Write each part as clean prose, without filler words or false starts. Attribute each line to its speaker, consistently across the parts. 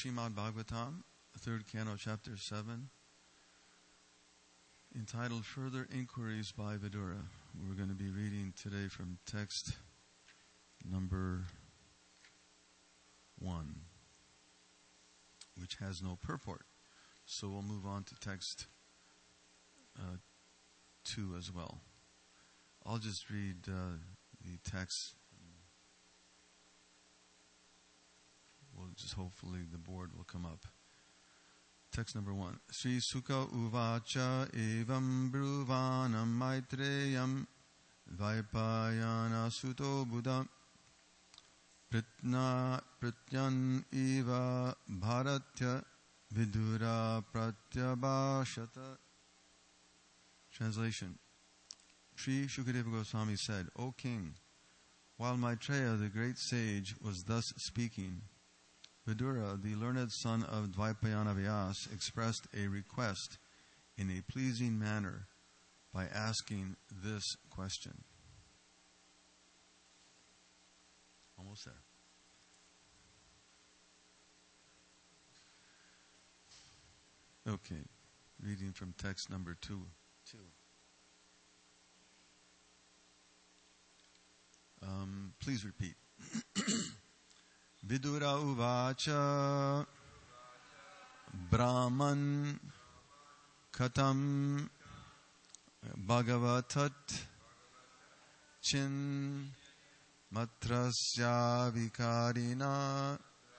Speaker 1: Srimad Bhagavatam, 3rd Canto, Chapter 7, entitled Further Inquiries by Vidura. We're going to be reading today from text number 1, which has no purport. So we'll move on to text 2 as well. I'll just read the text. We'll just hopefully the board will come up. Text number 1. Sri Sukha Uvacha Evam Bruvanam Maitreyam Vaipayana Suto Buddha Prityan Eva Bharatya Vidura Pratyabhashata. Translation. Sri Shukadeva Goswami said, O king, while Maitreya, the great sage, was thus speaking, Vidura, the learned son of Dvaipayana Vyas, expressed a request in a pleasing manner by asking this question. Almost there. Okay, reading from text number 2. Please repeat. Vidura uvacha Brahman katam bhagavatat chin matrasya vikarina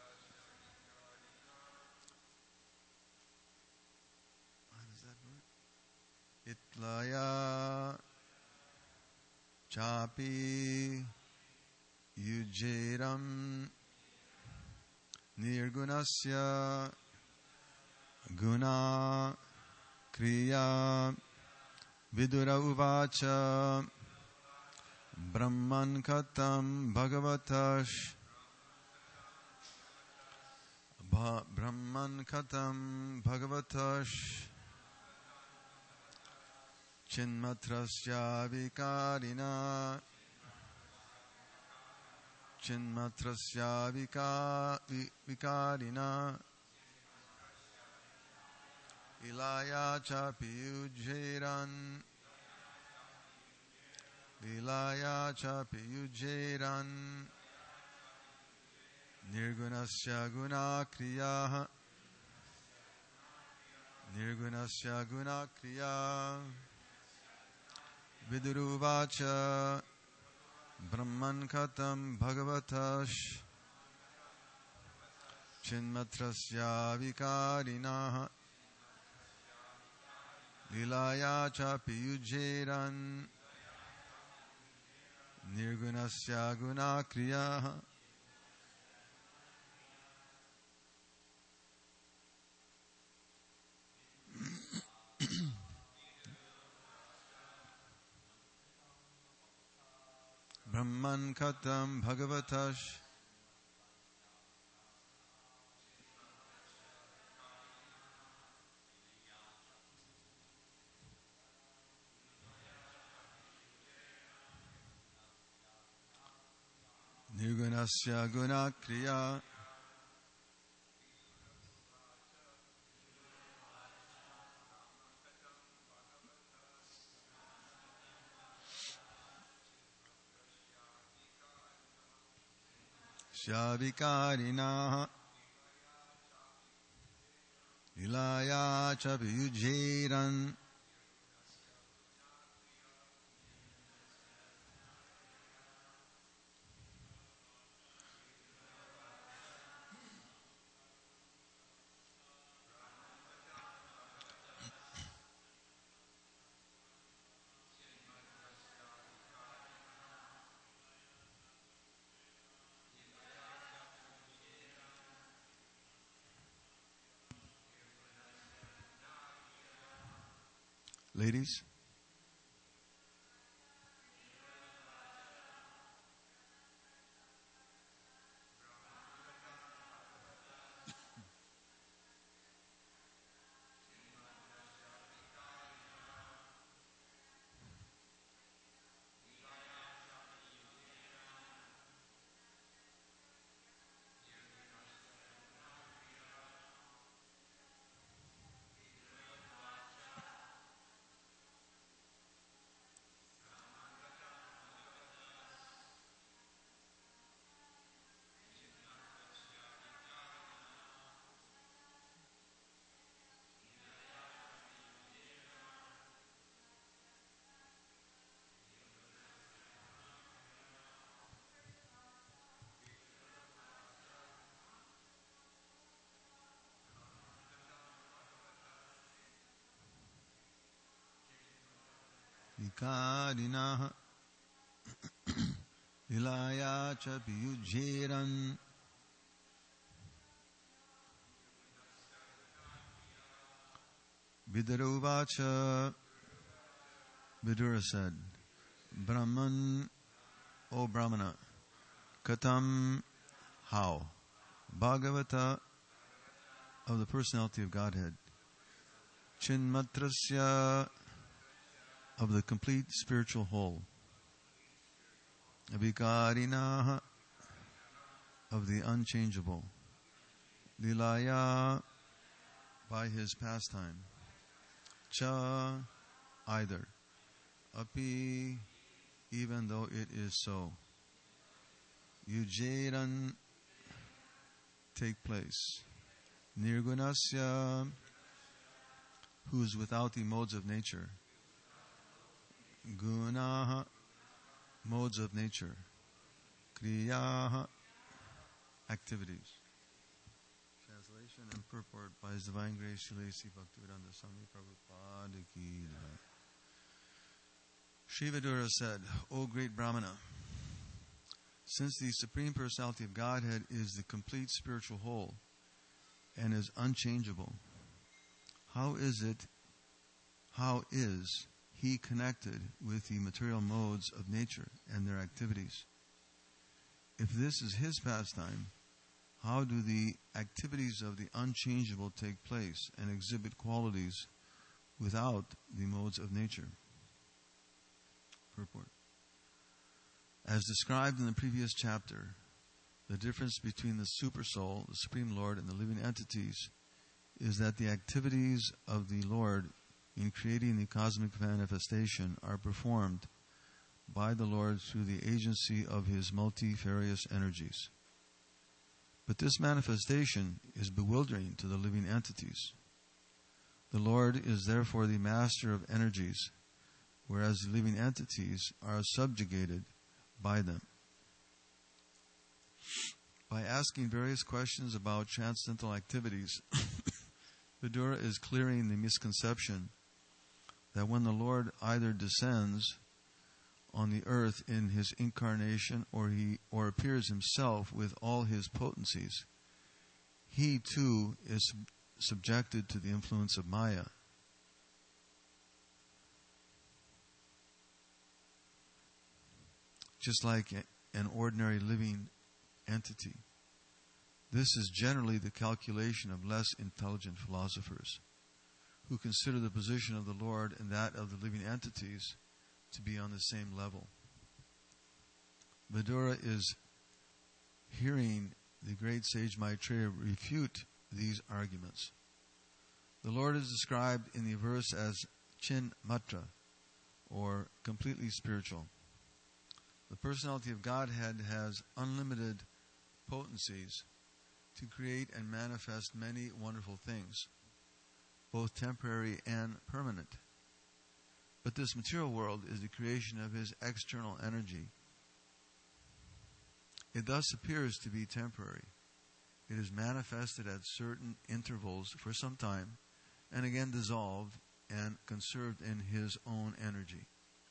Speaker 1: itlaya chapi yujeram Nirgunasya Guna Kriya Vidura Uvacha Brahman Katam Bhagavatash Brahman Katam Bhagavatash Chinmatrasya Vikarina Chinmatrasya vikarina Ilaya chapiyujeran Nirgunasya guna kriya Viduruvacha Brahman Katam Bhagavatash Chinmatrasya Vikarina Lilaya Chapiyujeran Nirgunasya Guna Kriya. Brahman Katam Bhagavatash Nirgunasya Guna Kriya Shavikarina Ilaya Chapiyujeran Ladies, vikarinaha Lilaya cha piyujeran Vidaruvacha. Vidura said, Brahman, O Brahmana, Katam, how? Bhagavata, of the personality of Godhead. Chinmatrasya, of the complete spiritual whole. Vikarinaha, of the unchangeable. Lilaya, by his pastime. Cha, either. Api, even though it is so. Yujeran, take place. Nirgunasya, who is without the modes of nature. Gunaha, modes of nature. Kriyaha, activities. Translation and purport by His Divine Grace Srila A.C. Bhaktivedanta Swami Prabhupada Ki Jai. Sri Vidura said, O great Brahmana, since the Supreme Personality of Godhead is the complete spiritual whole and is unchangeable, how is He connected with the material modes of nature and their activities? If this is His pastime, how do the activities of the unchangeable take place and exhibit qualities without the modes of nature? Purport. As described in the previous chapter, the difference between the Supersoul, the Supreme Lord, and the living entities is that the activities of the Lord in creating the cosmic manifestation are performed by the Lord through the agency of His multifarious energies. But this manifestation is bewildering to the living entities. The Lord is therefore the master of energies, whereas the living entities are subjugated by them. By asking various questions about transcendental activities, Vidura is clearing the misconception that when the Lord either descends on the earth in His incarnation or appears Himself with all His potencies, He too is subjected to the influence of Maya. Just like an ordinary living entity. This is generally the calculation of less intelligent philosophers, who consider the position of the Lord and that of the living entities to be on the same level. Vidura is hearing the great sage Maitreya refute these arguments. The Lord is described in the verse as Chinmatra, or completely spiritual. The personality of Godhead has unlimited potencies to create and manifest many wonderful things, both temporary and permanent. But this material world is the creation of His external energy. It thus appears to be temporary. It is manifested at certain intervals for some time, and again dissolved and conserved in His own energy.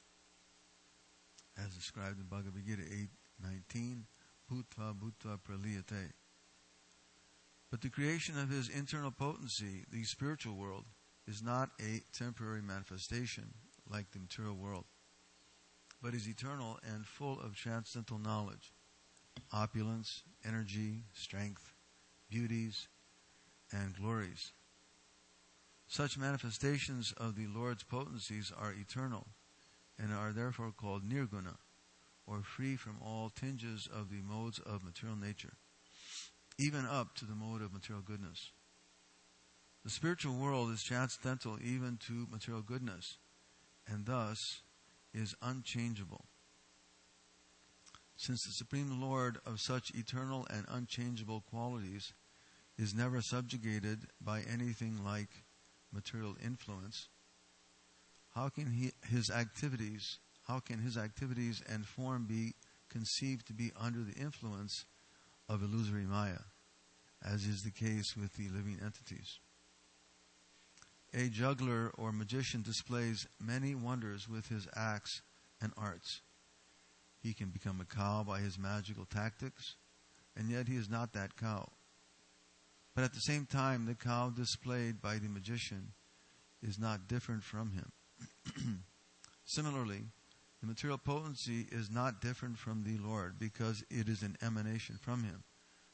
Speaker 1: As described in Bhagavad Gita 8:19, Bhutva Bhutva Praliyate. But the creation of His internal potency, the spiritual world, is not a temporary manifestation like the material world, but is eternal and full of transcendental knowledge, opulence, energy, strength, beauties, and glories. Such manifestations of the Lord's potencies are eternal and are therefore called nirguna, or free from all tinges of the modes of material nature, even up to the mode of material goodness. The spiritual world is transcendental even to material goodness, and thus is unchangeable. Since the Supreme Lord of such eternal and unchangeable qualities is never subjugated by anything like material influence, how can his activities and form be conceived to be under the influence of illusory Maya, as is the case with the living entities? a juggler or magician displays many wonders with his acts and arts. He can become a cow by his magical tactics, and yet he is not that cow. But at the same time, the cow displayed by the magician is not different from him. Similarly, the material potency is not different from the Lord because it is an emanation from Him.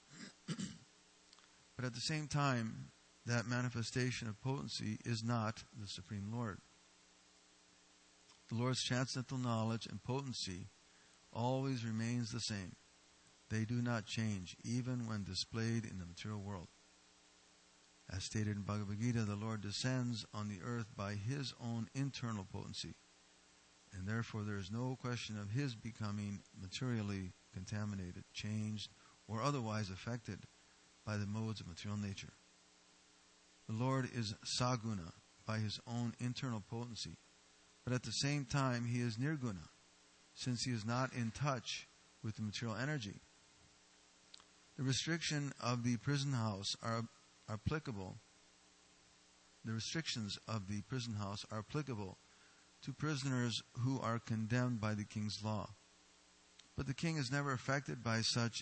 Speaker 1: But at the same time, that manifestation of potency is not the Supreme Lord. The Lord's transcendental knowledge and potency always remains the same. They do not change, even when displayed in the material world. As stated in Bhagavad Gita, the Lord descends on the earth by His own internal potency, and therefore there is no question of His becoming materially contaminated, changed, or otherwise affected by the modes of material nature. The Lord is Saguna by His own internal potency, but at the same time He is Nirguna, since He is not in touch with the material energy. The restriction of the prison house are applicable. The restrictions of the prison house are applicable to prisoners who are condemned by the king's law. But the king is never affected by such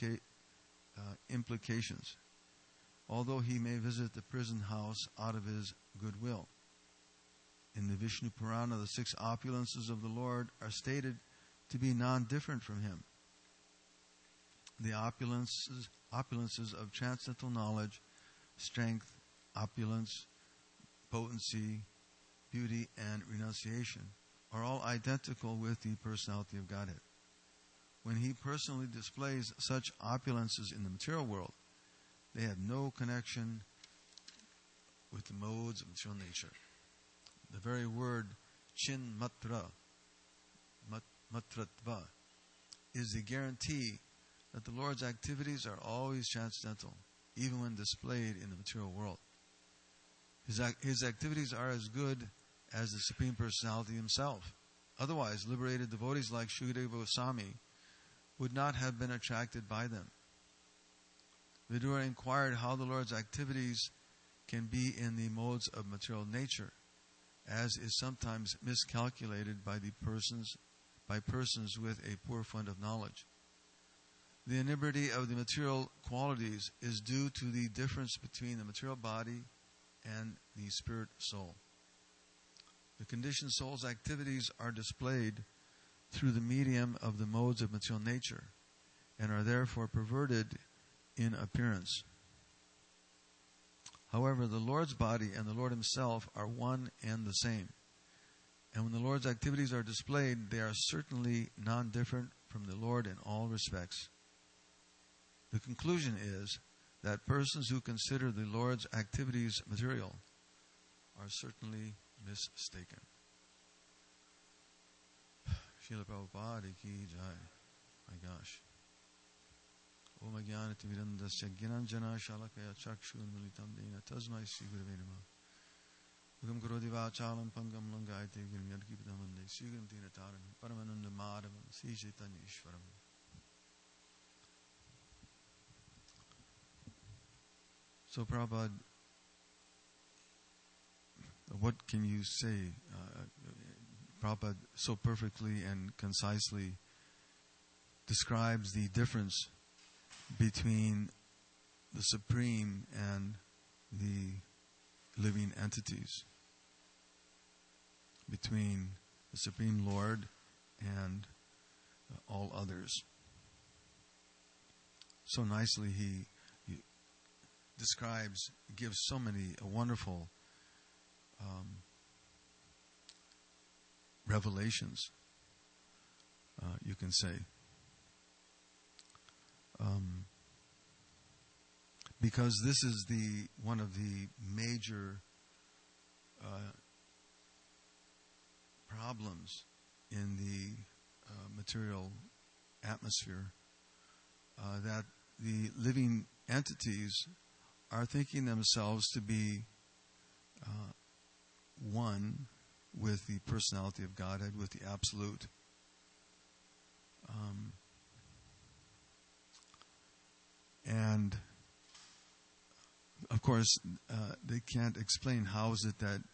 Speaker 1: implications, although he may visit the prison house out of his goodwill. In the Vishnu Purana, the 6 opulences of the Lord are stated to be non-different from Him. The opulences of transcendental knowledge, strength, opulence, potency, beauty, and renunciation are all identical with the personality of Godhead. When He personally displays such opulences in the material world, they have no connection with the modes of material nature. The very word chin matra, matratva, is a guarantee that the Lord's activities are always transcendental, even when displayed in the material world. His activities are as good as the Supreme Personality Himself. Otherwise, liberated devotees like Shukadeva Goswami would not have been attracted by them. Vidura inquired how the Lord's activities can be in the modes of material nature, as is sometimes miscalculated by persons with a poor fund of knowledge. The inebriety of the material qualities is due to the difference between the material body and the spirit soul. The conditioned soul's activities are displayed through the medium of the modes of material nature and are therefore perverted in appearance. However, the Lord's body and the Lord Himself are one and the same. And when the Lord's activities are displayed, they are certainly non-different from the Lord in all respects. The conclusion is that persons who consider the Lord's activities material are certainly mistaken. Srila Prabhupada ki jai. My gosh. Om Ajnanati Virandasya Gyananjana Shalakaya Chakshun Militam Dena Tasmai Sri Gurave Namah. Ugam Karoti Vachalam Pangam Langayate Girim Yadkipadamande Sugam Tina Taran Paramananda Madhavam Sri Chaitanya Ishwaram. So Prabhupada, what can you say? Prabhupada so perfectly and concisely describes the difference between the Supreme and the living entities, between the Supreme Lord and all others. So nicely he describes, gives so many wonderful revelations, you can say. Because this is one of the major problems in the material atmosphere, that the living entities are thinking themselves to be one with the personality of Godhead, with the Absolute. And of course, they can't explain how is it that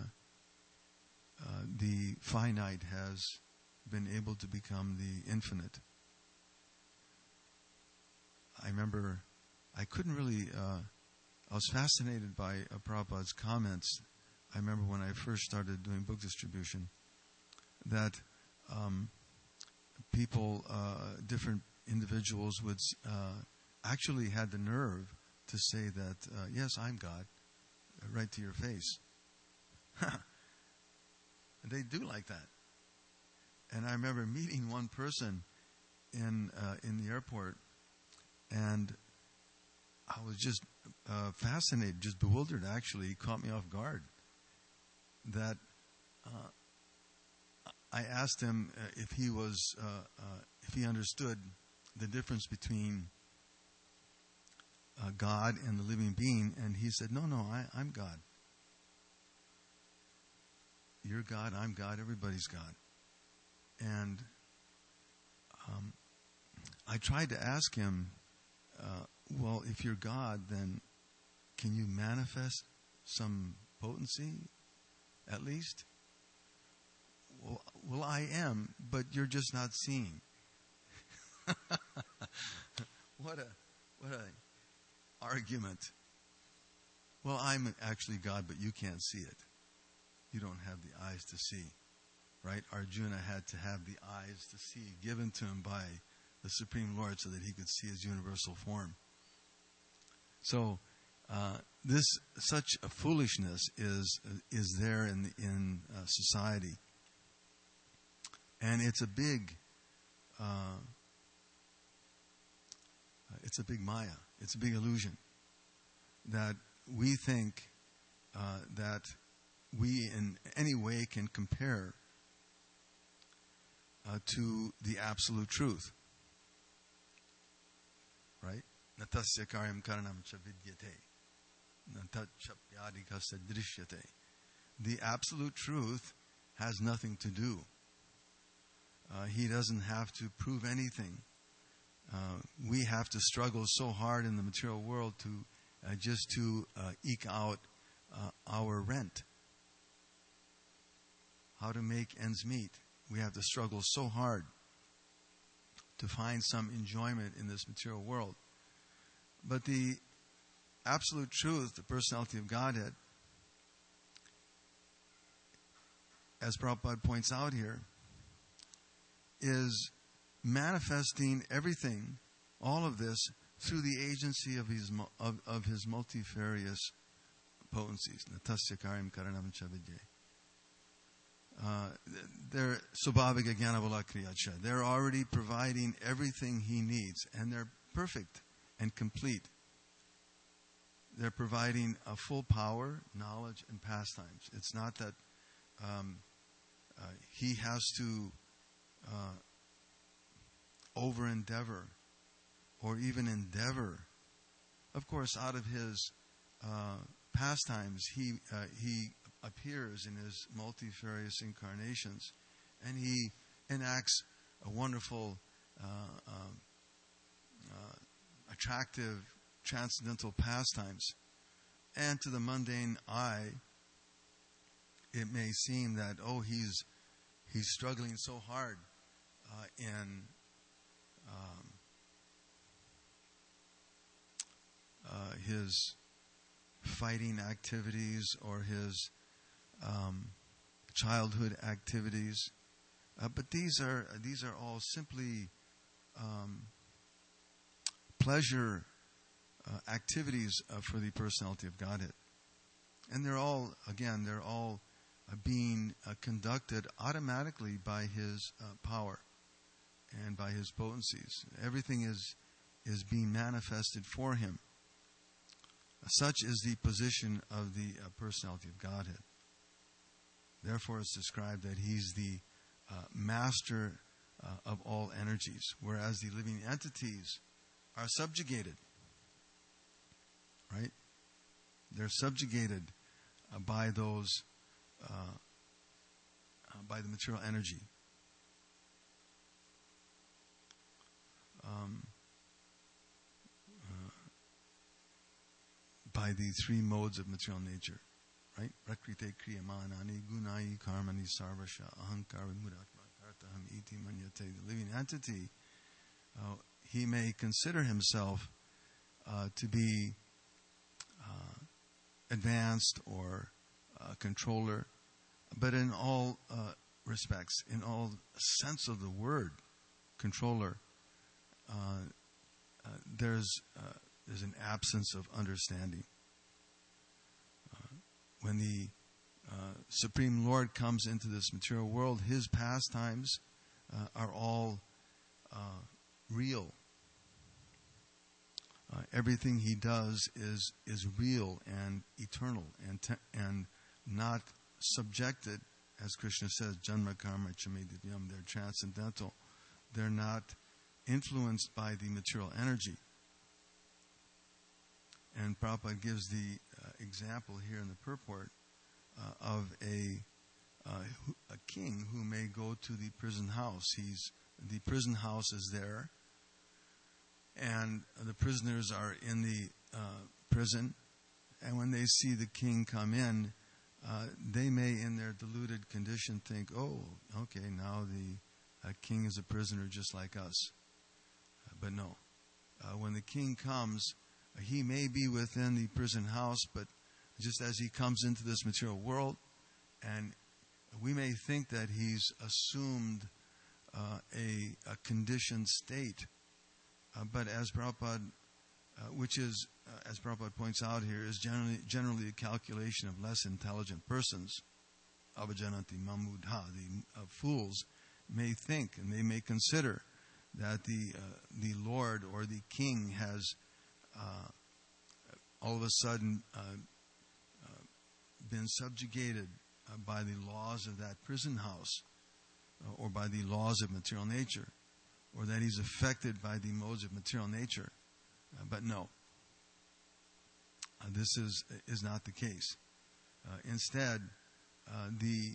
Speaker 1: the finite has been able to become the infinite. I remember I couldn't really, I was fascinated by Prabhupada's comments. I remember when I first started doing book distribution, that people, different individuals would actually had the nerve to say that, yes, I'm God, right to your face. They do like that. And I remember meeting one person in the airport, and I was just fascinated, just bewildered. Actually, he caught me off guard. That I asked him if he was, if he understood the difference between God and the living being, and he said, "No, I'm God. You're God. I'm God. Everybody's God." And I tried to ask him, well, if you're God, then can you manifest some potency, at least? Well, I am, but you're just not seeing. What a argument. Well, I'm actually God, but you can't see it. You don't have the eyes to see. Right? Arjuna had to have the eyes to see given to him by the Supreme Lord so that he could see his universal form. So, such a foolishness is there in society, and it's a big maya. It's a big illusion that we think that we in any way can compare to the absolute truth. Right? Natasya karyam karanam cha vidyate. Natachapyadikasya drishyate. The absolute truth has nothing to do. He doesn't have to prove anything. We have to struggle so hard in the material world to just to eke out our rent. How to make ends meet. We have to struggle so hard to find some enjoyment in this material world. But the absolute truth, the personality of Godhead, as Prabhupada points out here, is manifesting everything, all of this, through the agency of his multifarious potencies. Natasya karyam karanam cha vidyate. They're Subhavika Jnanavala Kriyacha. They're already providing everything he needs, and they're perfect and complete. They're providing a full power, knowledge, and pastimes. It's not that he has to over-endeavor or even endeavor. Of course, out of his pastimes, he appears in his multifarious incarnations, and he enacts a wonderful, attractive, transcendental pastimes. And to the mundane eye, it may seem that, he's struggling so hard in his fighting activities or his childhood activities, but these are all simply pleasure activities for the personality of Godhead, and they're all being conducted automatically by his power and by his potencies. Everything is being manifested for him. Such is the position of the personality of Godhead. Therefore, it's described that he's the master of all energies, whereas the living entities are subjugated. Right? They're subjugated by those, by the material energy. by the three modes of material nature, right? Prakrite kriyamanani gunai karmani sarvasha ahankara mudatma kartaham iti manyate. The living entity, he may consider himself to be advanced or controller, but in all respects, in all sense of the word, controller, there's an absence of understanding. When the Supreme Lord comes into this material world, his pastimes are all real. Everything he does is real and eternal and not subjected, as Krishna says, Janma Karma Chamedityam. They're transcendental. They're not influenced by the material energy. And Prabhupada gives the example here in the purport of a king who may go to the prison house. The prison house is there, and the prisoners are in the prison, and when they see the king come in, they may, in their deluded condition, think, oh, okay, now the king is a prisoner just like us. But no. When the king comes, he may be within the prison house, but just as he comes into this material world, and we may think that he's assumed a conditioned state, but as Prabhupada, as Prabhupada points out here, is generally a calculation of less intelligent persons. Avajananti mamudha, the fools may think and they may consider that the Lord or the king has all of a sudden been subjugated by the laws of that prison house or by the laws of material nature, or that he's affected by the modes of material nature. But no, this is not the case. Instead, the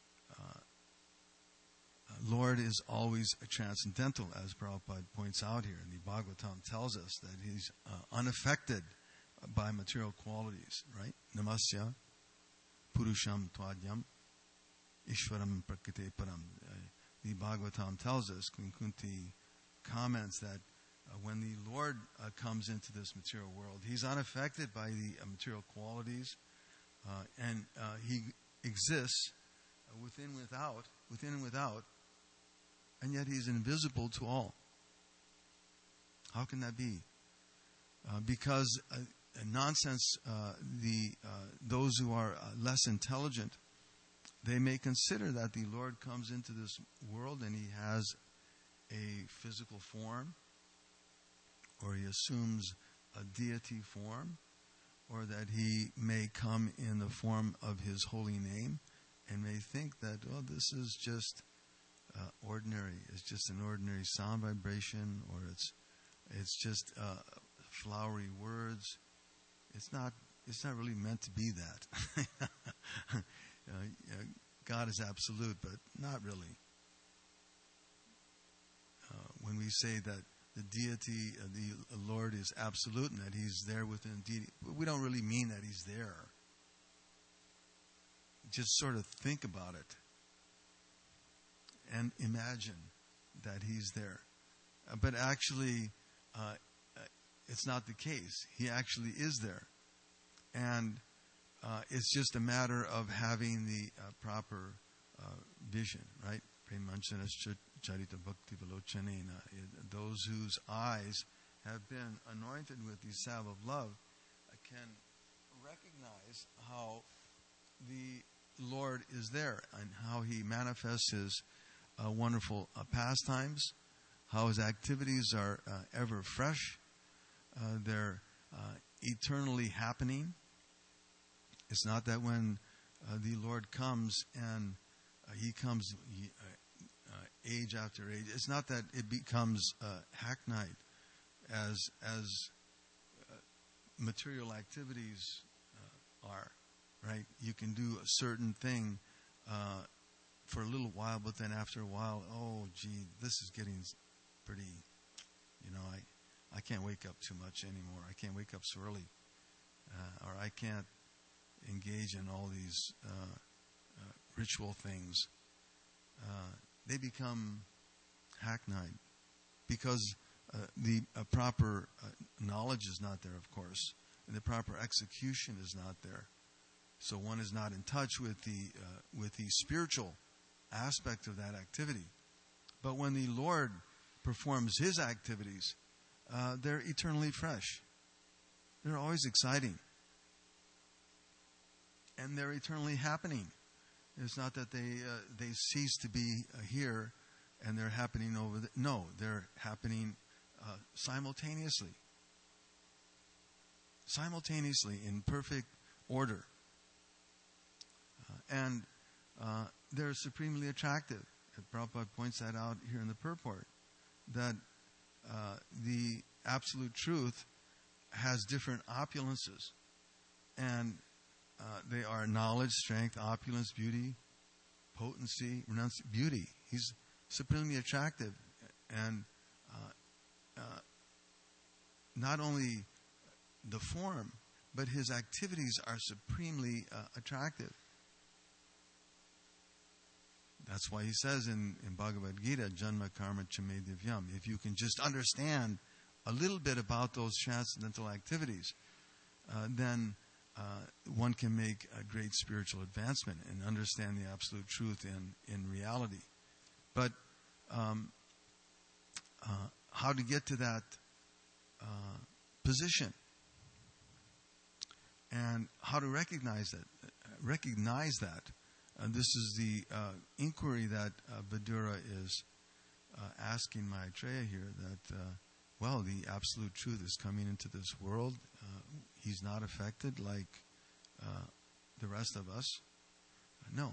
Speaker 1: Lord is always transcendental, as Prabhupada points out here. And the Bhagavatam tells us that he's unaffected by material qualities, right? Namasya Purusham Tvadyam Ishvaram Prakite Param. The Bhagavatam tells us, Queen Kunti comments that when the Lord comes into this material world, he's unaffected by the material qualities, and he exists within and without, and yet he's invisible to all. How can that be? Because nonsense, those who are less intelligent, they may consider that the Lord comes into this world and he has a physical form, or he assumes a deity form, or that he may come in the form of his holy name, and may think that, oh, this is just ordinary. It's just an ordinary sound vibration, or it's just flowery words. It's not really meant to be that. God is absolute, but not really. When we say that the deity, the Lord is absolute and that he's there within deity, we don't really mean that he's there. Just sort of think about it and imagine that he's there. But actually, it's not the case. He actually is there. And it's just a matter of having the proper vision, right? Those whose eyes have been anointed with the salve of love can recognize how the Lord is there and how he manifests his wonderful pastimes, how his activities are ever fresh, they're eternally happening. It's not that when the Lord comes and he comes age after age, it's not that it becomes hackneyed as material activities are, right? You can do a certain thing for a little while, but then after a while, oh, gee, this is getting pretty, I can't wake up too much anymore. I can't wake up so early. or I can't engage in all these ritual things. They become hackneyed because the proper knowledge is not there, of course, and the proper execution is not there. So one is not in touch with the spiritual aspect of that activity. But when the Lord performs His activities, they're eternally fresh. They're always exciting. And they're eternally happening. It's not that they cease to be here and they're happening over there. No, they're happening simultaneously. Simultaneously in perfect order. And they're supremely attractive. Prabhupada points that out here in the purport, that the Absolute Truth has different opulences. And they are knowledge, strength, opulence, beauty, potency, beauty. He's supremely attractive. And not only the form, but his activities are supremely attractive. That's why he says in Bhagavad Gita, Janma Karma Chame Divyam, if you can just understand a little bit about those transcendental activities, then one can make a great spiritual advancement and understand the Absolute Truth in reality. But how to get to that position and how to recognize that. This is the inquiry that Vidura is asking Maitreya here, that, the Absolute Truth is coming into this world. He's not affected like the rest of us. No.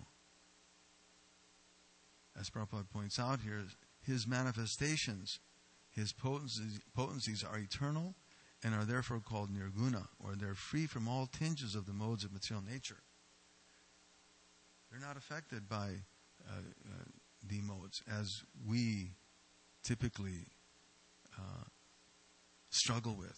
Speaker 1: As Prabhupada points out here, his manifestations, his potencies are eternal and are therefore called nirguna, or they're free from all tinges of the modes of material nature. They're not affected by the modes as we typically struggle with.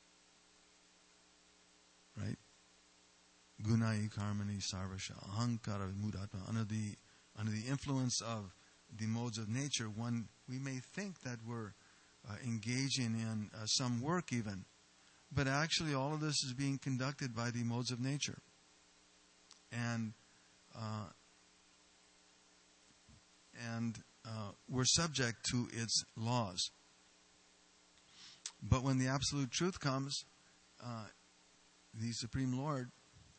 Speaker 1: Right? Gunai karmani sarvasha ahankara mudatma. Under the influence of the modes of nature, we may think that we're engaging in some work even, but actually all of this is being conducted by the modes of nature. And we're subject to its laws. But when the Absolute Truth comes, the Supreme Lord,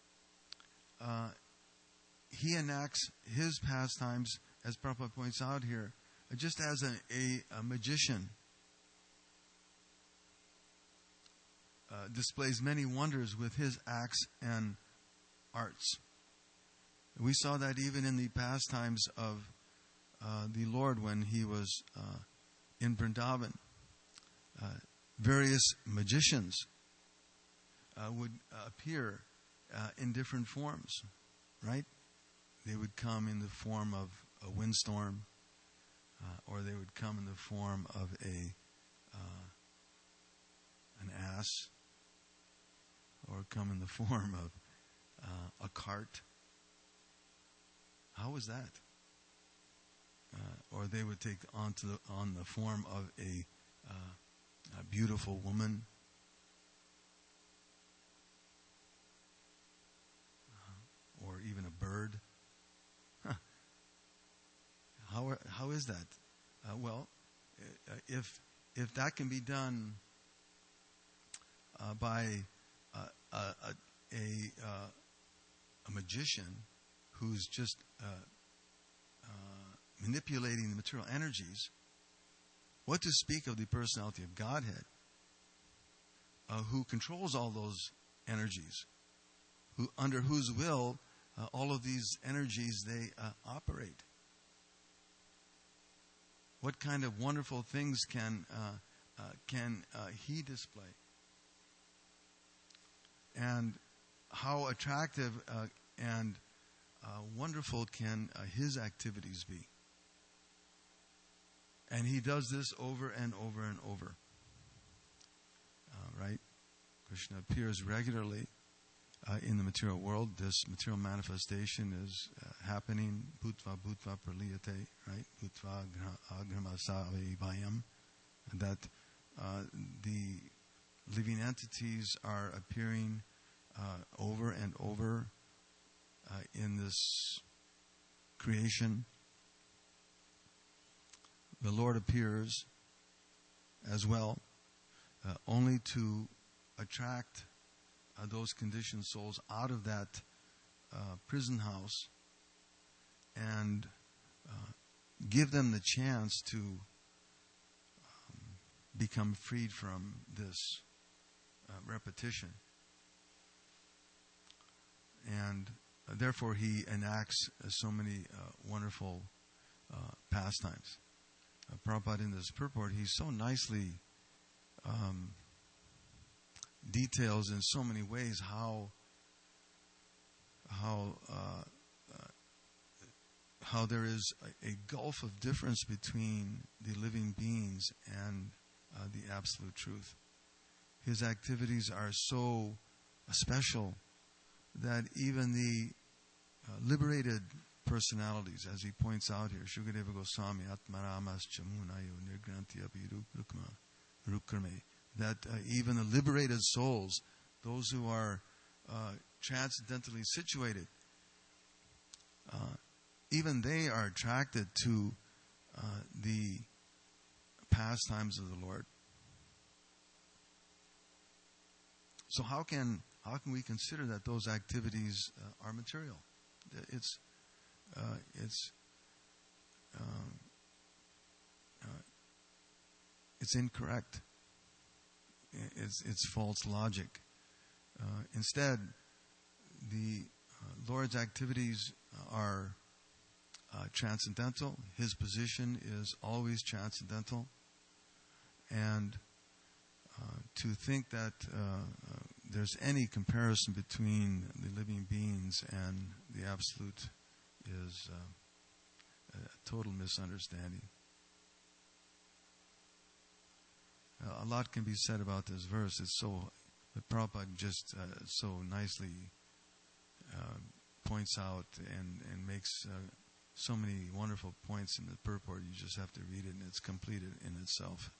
Speaker 1: He enacts His pastimes, as Prabhupada points out here, just as a magician displays many wonders with his acts and arts. We saw that even in the pastimes of the Lord when He was in Vrindavan. Various magicians would appear in different forms, right? They would come in the form of a windstorm, or they would come in the form of an ass, or come in the form of a cart. How was that? Or they would take on the form of a beautiful woman, or even a bird. Huh. How is that? If that can be done by a magician who's just manipulating the material energies, what to speak of the personality of Godhead, who controls all those energies, under whose will all of these energies they operate? What kind of wonderful things can He display? And how attractive and wonderful can His activities be? And He does this over and over and over. Right? Krishna appears regularly in the material world. This material manifestation is happening. Bhutva bhutva praliyate, right? Bhutva agramasa avayam. That the living entities are appearing over and over in this creation. The Lord appears as well, only to attract those conditioned souls out of that prison house and give them the chance to become freed from this repetition. And therefore he enacts so many wonderful pastimes. Prabhupada in this purport, he so nicely details in so many ways how there is a gulf of difference between the living beings and the absolute truth. His activities are so special that even the liberated personalities, as he points out here, Shukadeva Goswami, Atmaramas Chamunayo Nirgranti Rukrame, that even the liberated souls, those who are transcendentally situated, even they are attracted to the pastimes of the Lord. So how can we consider that those activities are material? It's incorrect. It's false logic. Instead, the Lord's activities are transcendental. His position is always transcendental. And to think that there's any comparison between the living beings and the Absolute is a total misunderstanding. A lot can be said about this verse. It's so, but Prabhupada just so nicely points out and makes so many wonderful points in the purport. You just have to read it, and it's completed in itself.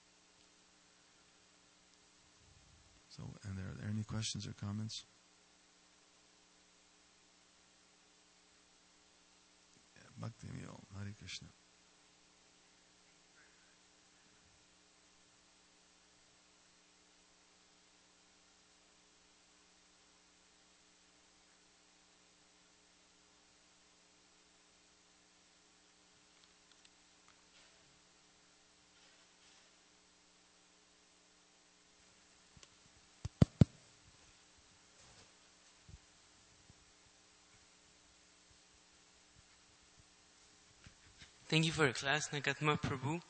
Speaker 1: So, and are there any questions or comments? Bhakti Milo, Hare Krishna.
Speaker 2: Thank you for the class, Nakatma Prabhu.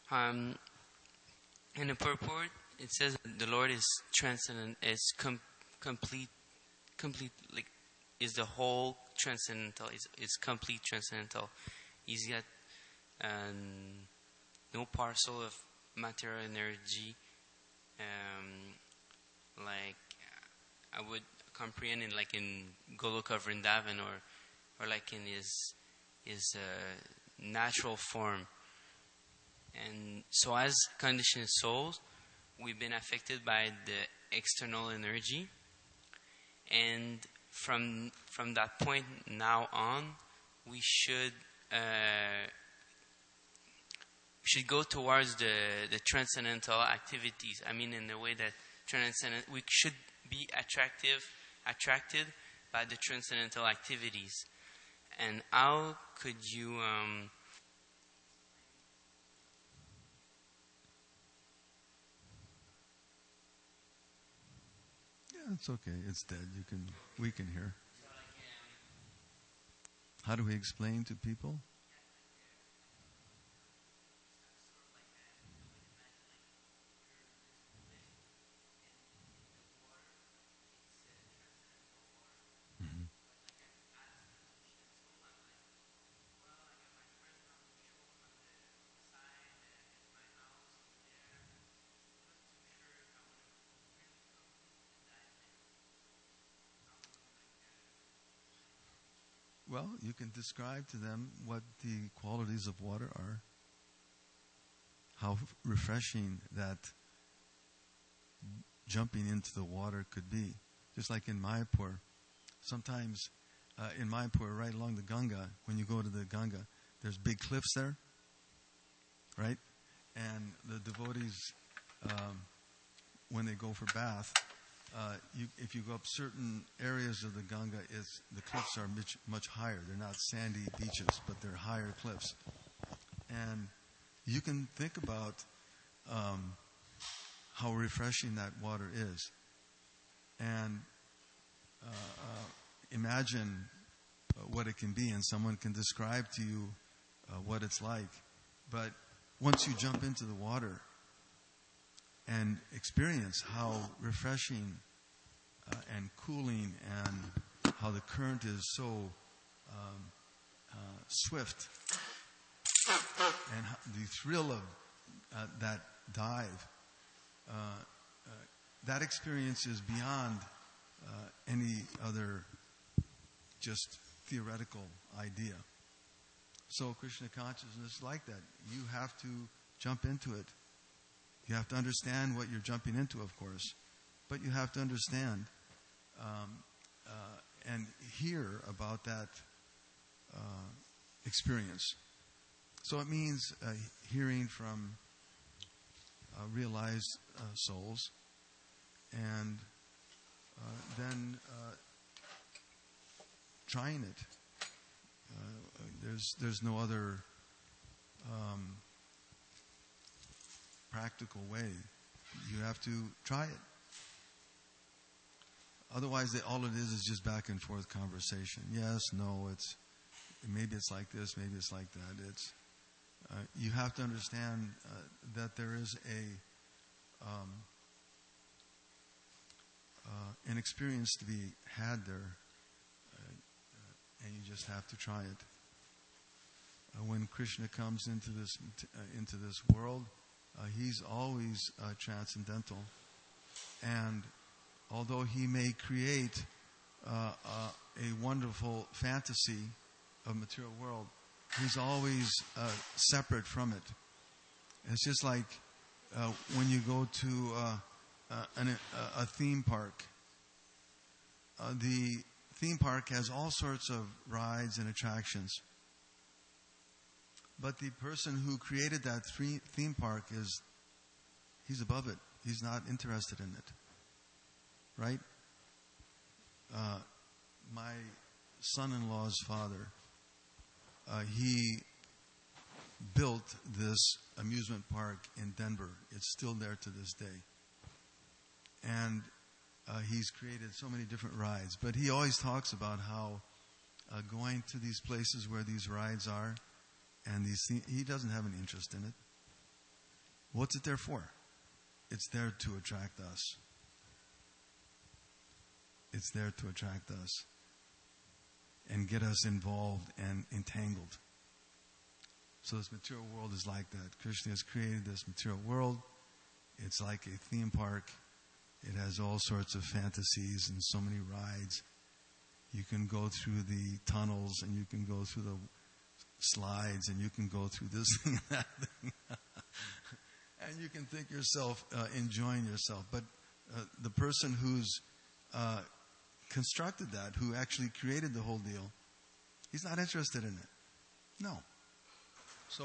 Speaker 2: In the purport, it says the Lord is transcendent, is complete, like, is the whole transcendental, is complete transcendental. He's got no parcel of material energy, like I would comprehend in like in Goloka Vrindavan or like in his natural form. And so as conditioned souls, we've been affected by the external energy, and from that point now on, we should go towards the transcendental activities. I mean, in the way that we should be attracted by the transcendental activities. And how could you
Speaker 1: Yeah, it's okay. It's dead. We can hear. How do we explain to people? Well, you can describe to them what the qualities of water are, how refreshing that jumping into the water could be. Just like in Mayapur, sometimes in Mayapur, right along the Ganga, when you go to the Ganga, there's big cliffs there, right? And the devotees, when they go for bath, if you go up certain areas of the Ganga, the cliffs are much higher. They're not sandy beaches, but they're higher cliffs. And you can think about how refreshing that water is. And imagine what it can be, and someone can describe to you what it's like. But once you jump into the water and experience how refreshing and cooling, and how the current is so swift, and the thrill of that dive, that experience is beyond any other just theoretical idea. So Krishna consciousness is like that. You have to jump into it. You have to understand what you're jumping into, of course, but you have to understand and hear about that experience. So it means hearing from realized souls, and then trying it. There's no other practical way. You have to try it. Otherwise, all it is just back and forth conversation. Yes, no, maybe it's like this, maybe it's like that. You have to understand that there is an experience to be had there, and you just have to try it. When Krishna comes into this world, he's always transcendental, and although he may create a wonderful fantasy of material world, he's always separate from it. It's just like when you go to a theme park. The theme park has all sorts of rides and attractions. But the person who created that theme park he's above it. He's not interested in it. Right? My son-in-law's father, he built this amusement park in Denver. It's still there to this day. And he's created so many different rides. But he always talks about how going to these places where these rides are, and he doesn't have any interest in it. What's it there for? It's there to attract us. It's there to attract us and get us involved and entangled. So this material world is like that. Krishna has created this material world. It's like a theme park. It has all sorts of fantasies and so many rides. You can go through the tunnels, and you can go through the slides, and you can go through this thing and that thing. And you can think yourself enjoying yourself. But the person who's constructed that, who actually created the whole deal, he's not interested in it. No. So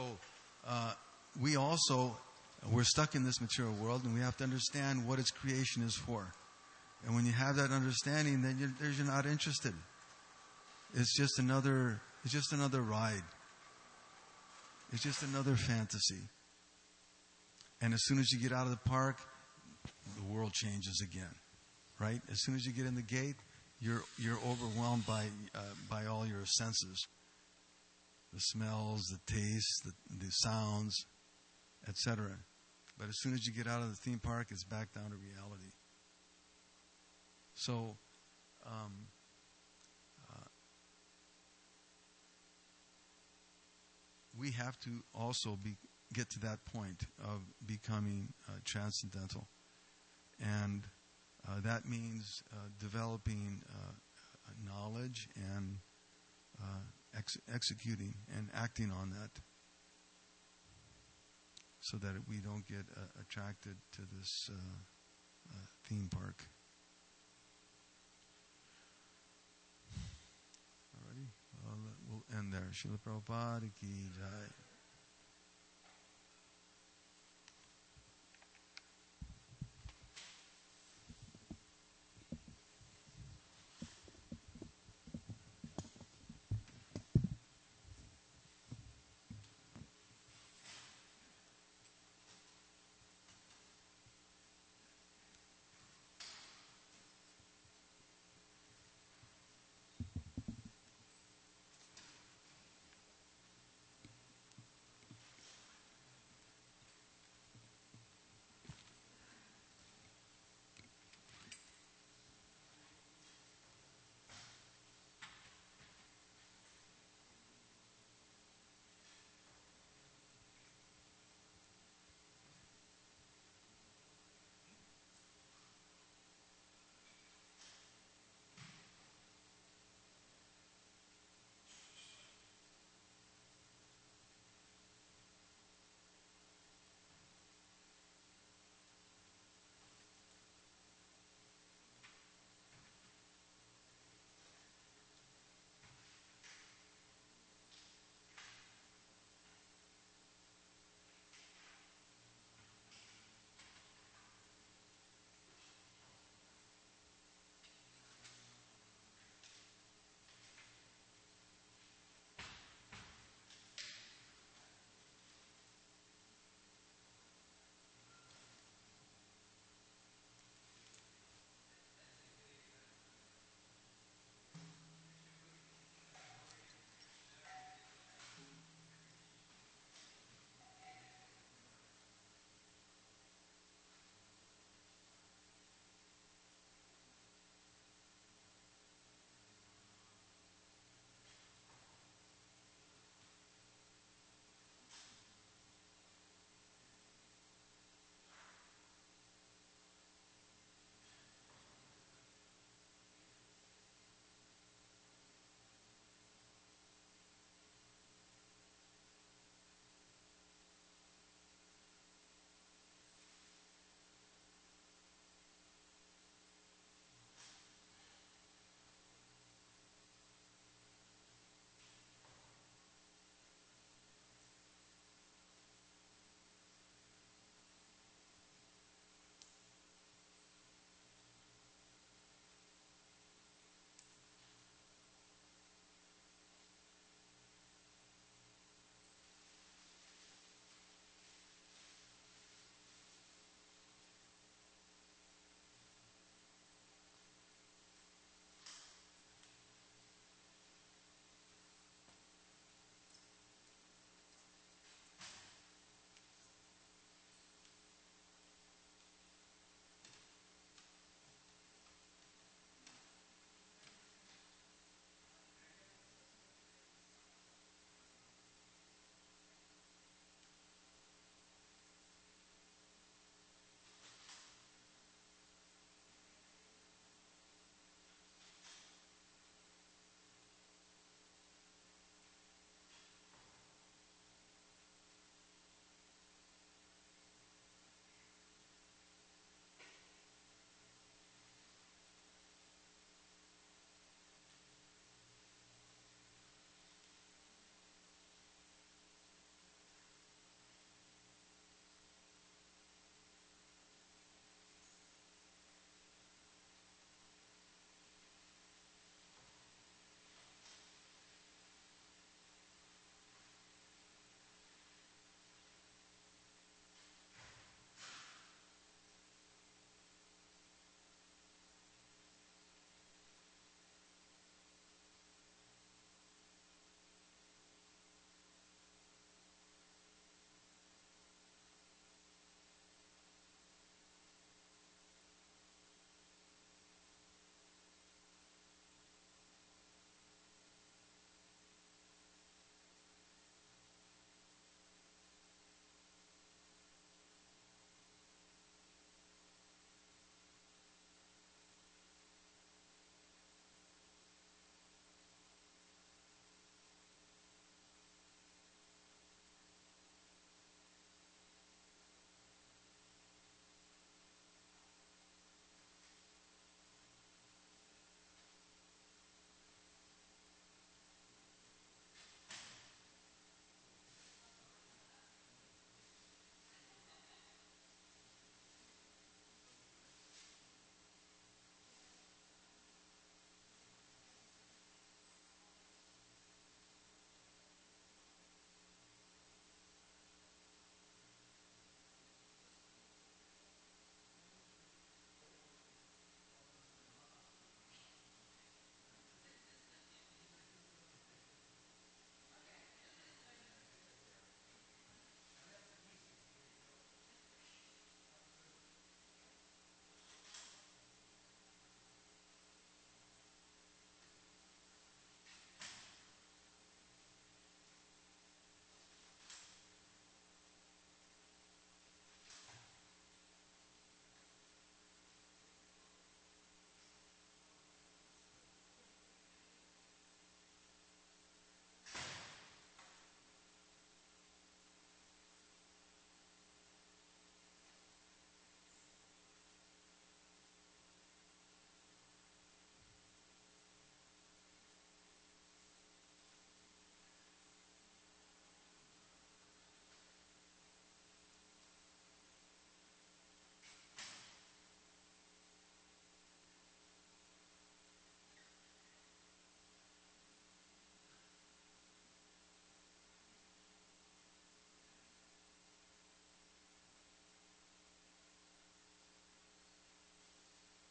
Speaker 1: we're stuck in this material world, and we have to understand what its creation is for. And when you have that understanding, then you're not interested. It's just another ride. It's just another fantasy. And as soon as you get out of the park, the world changes again, right? As soon as you get in the gate, you're overwhelmed by all your senses, the smells, the tastes, the sounds, etc. But as soon as you get out of the theme park, it's back down to reality. So, we have to also get to that point of becoming transcendental. And that means developing knowledge and executing and acting on that, so that we don't get attracted to this theme park. Alrighty, we'll end there. Srila Prabhupada ki jai.